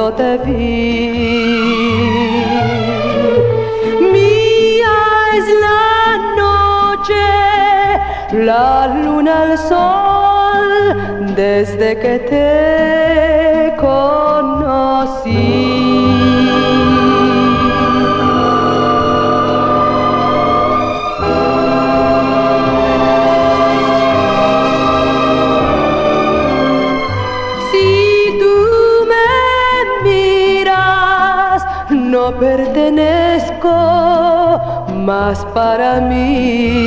cuando te vi. Mía es la noche, la luna, el sol, desde que te conocí. No pertenezco más para mí.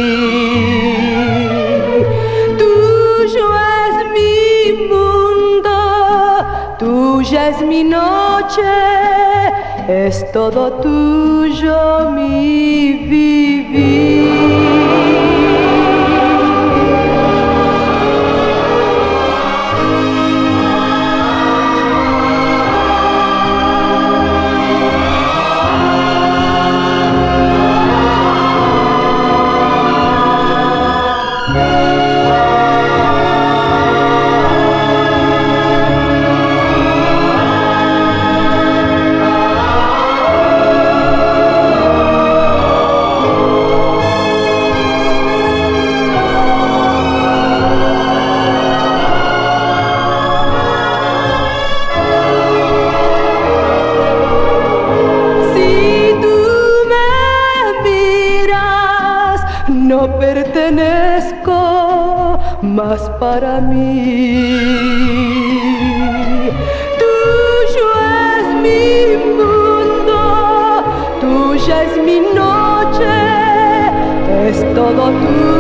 Tuyo es mi mundo, tuya es mi noche, es todo tuyo mi vivir. No pertenezco más para mí. Tuyo es mi mundo, tuya es mi noche, es todo tuyo.